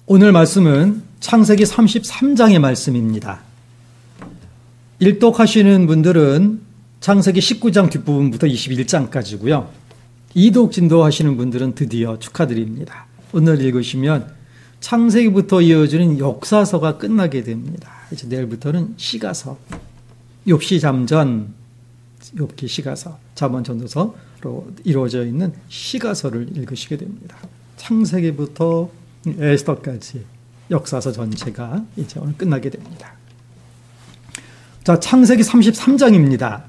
오늘 말씀은 창세기 33장의 말씀입니다. 일독하시는 분들은 창세기 19장 뒷부분부터 21장까지고요. 이독 진도하시는 분들은 드디어 축하드립니다. 오늘 읽으시면 창세기부터 이어지는 역사서가 끝나게 됩니다. 이제 내일부터는 시가서, 욥시 잠전, 욥기 시가서, 잠언 전도서로 이루어져 있는 시가서를 읽으시게 됩니다. 창세기부터 에스더까지 역사서 전체가 이제 오늘 끝나게 됩니다. 자, 창세기 33장입니다.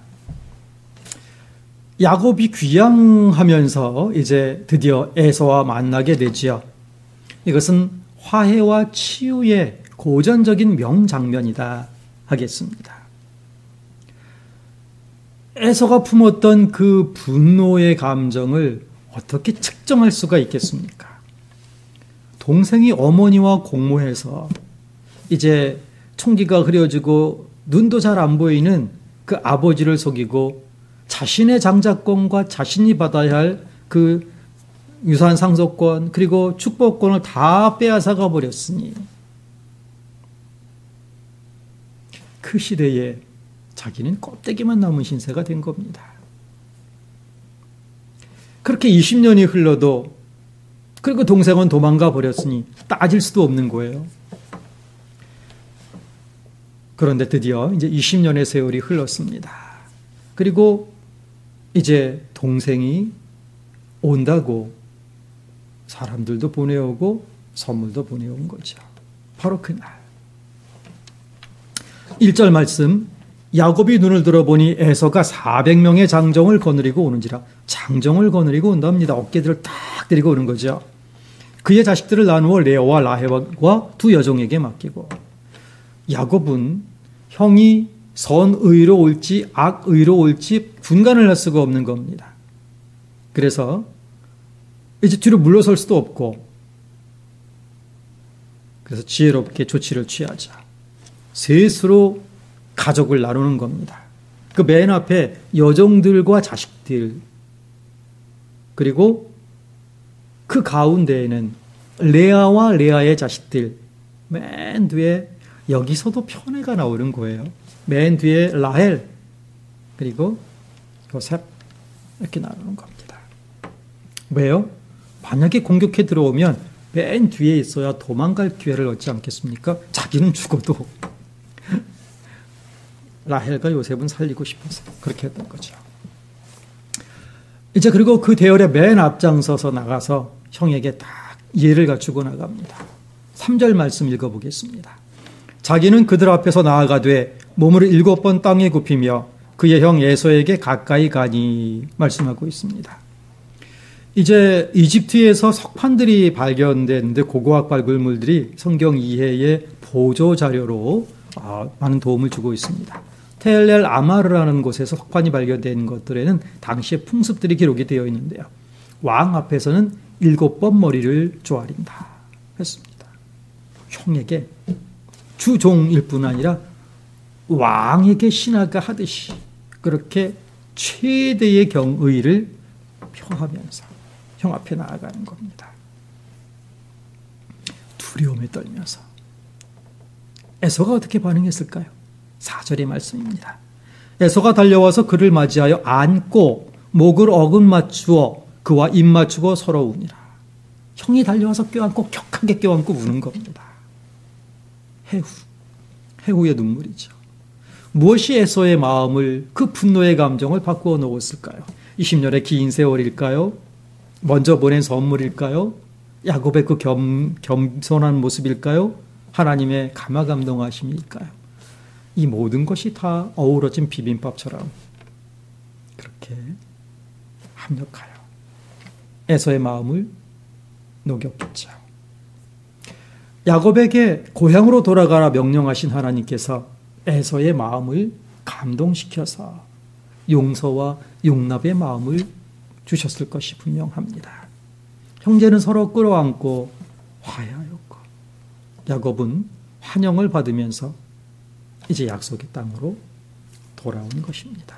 야곱이 귀향하면서 이제 드디어 에서와 만나게 되지요. 이것은 화해와 치유의 고전적인 명장면이다 하겠습니다. 에서가 품었던 그 분노의 감정을 어떻게 측정할 수가 있겠습니까? 동생이 어머니와 공모해서 이제 총기가 흐려지고 눈도 잘 안 보이는 그 아버지를 속이고 자신의 장자권과 자신이 받아야 할 그 유산 상속권 그리고 축복권을 다 빼앗아가 버렸으니 그 시대에 자기는 껍데기만 남은 신세가 된 겁니다. 그렇게 20년이 흘러도 그리고 동생은 도망가 버렸으니 따질 수도 없는 거예요. 그런데 드디어 이제 20년의 세월이 흘렀습니다. 그리고 이제 동생이 온다고 사람들도 보내오고 선물도 보내온 거죠. 바로 그날 1절 말씀, 야곱이 눈을 들어보니 에서가 400명의 장정을 거느리고 오는지라. 장정을 거느리고 온답니다. 어깨들을 딱 들이고 오는 거죠. 그의 자식들을 나누어 레아와 라헬과 두 여종에게 맡기고. 야곱은 형이 선의로 올지 악의로 올지 분간을 할 수가 없는 겁니다. 그래서 이제 뒤로 물러설 수도 없고, 그래서 지혜롭게 조치를 취하자. 셋으로 가족을 나누는 겁니다. 그 맨 앞에 여종들과 자식들, 그리고 그 가운데에는 레아와 레아의 자식들, 맨 뒤에 여기서도 편애가 나오는 거예요. 맨 뒤에 라헬, 그리고 요셉, 이렇게 나누는 겁니다. 왜요? 만약에 공격해 들어오면 맨 뒤에 있어야 도망갈 기회를 얻지 않겠습니까? 자기는 죽어도 라헬과 요셉은 살리고 싶어서 그렇게 했던 거죠. 이제 그리고 그 대열에 맨 앞장서서 나가서 형에게 딱 예를 갖추고 나갑니다. 3절 말씀 읽어보겠습니다. 자기는 그들 앞에서 나아가되 몸을 7번 땅에 굽히며 그의 형 에서에게 가까이 가니 말씀하고 있습니다. 이제 이집트에서 석판들이 발견됐는데 고고학 발굴물들이 성경 이해의 보조 자료로 많은 도움을 주고 있습니다. 텔 아마르라는 곳에서 석판이 발견된 것들에는 당시의 풍습들이 기록이 되어 있는데요. 왕 앞에서는 7번 머리를 조아린다 했습니다. 형에게 주종일 뿐 아니라 왕에게 신하가 하듯이 그렇게 최대의 경의를 표하면서 형 앞에 나아가는 겁니다. 두려움에 떨면서. 에서가 어떻게 반응했을까요? 4절의 말씀입니다. 에서가 달려와서 그를 맞이하여 안고 목을 어긋 맞추어 그와 입 맞추고 서로 우니라. 형이 달려와서 껴안고 격하게 껴안고 우는 겁니다. 해후의 눈물이죠. 무엇이 에서의 마음을, 그 분노의 감정을 바꾸어 놓았을까요? 20년의 긴 세월일까요? 먼저 보낸 선물일까요? 야곱의 그 겸손한 모습일까요? 하나님의 감화감동하심일까요? 이 모든 것이 다 어우러진 비빔밥처럼 그렇게 합력하여 에서의 마음을 녹였겠죠. 야곱에게 고향으로 돌아가라 명령하신 하나님께서 에서의 마음을 감동시켜서 용서와 용납의 마음을 주셨을 것이 분명합니다. 형제는 서로 끌어안고 화해하였고 야곱은 환영을 받으면서 이제 약속의 땅으로 돌아온 것입니다.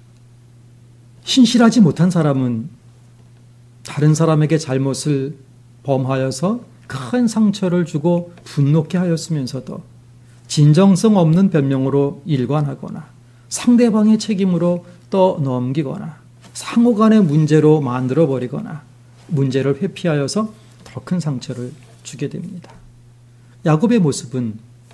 신실하지 못한 사람은 다른 사람에게 잘못을 범하여서 큰 상처를 주고 분노케 하였으면서도 진정성 없는 변명으로 일관하거나 상대방의 책임으로 떠넘기거나 상호 간의 문제로 만들어버리거나 문제를 회피하여서 더 큰 상처를 주게 됩니다. 야곱의 모습은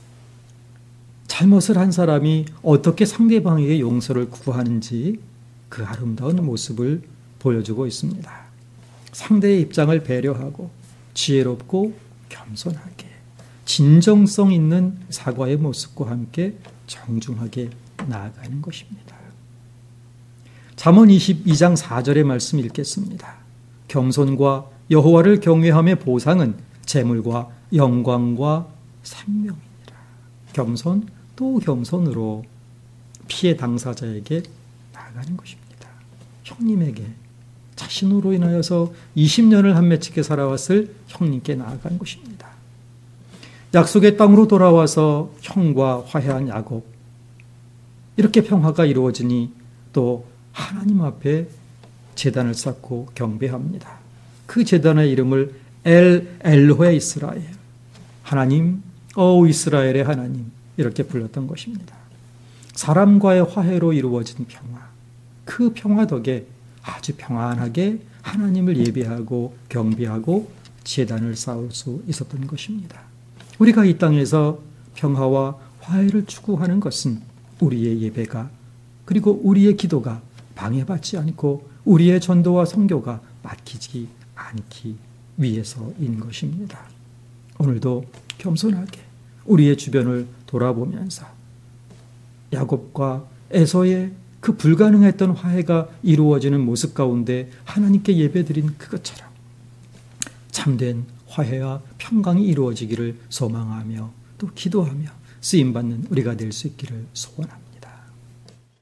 잘못을 한 사람이 어떻게 상대방에게 용서를 구하는지 그 아름다운 모습을 보여주고 있습니다. 상대의 입장을 배려하고 지혜롭고 겸손하게 진정성 있는 사과의 모습과 함께 정중하게 나아가는 것입니다. 잠언 22장 4절의 말씀 읽겠습니다. 겸손과 여호와를 경외함의 보상은 재물과 영광과 생명이니라. 겸손 또 겸손으로 피해 당사자에게 나아가는 것입니다. 형님에게 자신으로 인하여서 20년을 한 맺히게 살아왔을 형님께 나아간 것입니다. 약속의 땅으로 돌아와서 형과 화해한 야곱, 이렇게 평화가 이루어지니 또 하나님 앞에 제단을 쌓고 경배합니다. 그 제단의 이름을 엘로헤 이스라엘, 하나님, 이스라엘의 하나님, 이렇게 불렀던 것입니다. 사람과의 화해로 이루어진 평화, 그 평화 덕에 아주 평안하게 하나님을 예배하고 경배하고 제단을 쌓을 수 있었던 것입니다. 우리가 이 땅에서 평화와 화해를 추구하는 것은 우리의 예배가, 그리고 우리의 기도가 방해받지 않고 우리의 전도와 선교가 막히지 않기 위해서인 것입니다. 오늘도 겸손하게 우리의 주변을 돌아보면서 야곱과 에서의 그 불가능했던 화해가 이루어지는 모습 가운데 하나님께 예배드린 그것처럼 참된 화해와 평강이 이루어지기를 소망하며 또 기도하며 쓰임받는 우리가 될 수 있기를 소원합니다.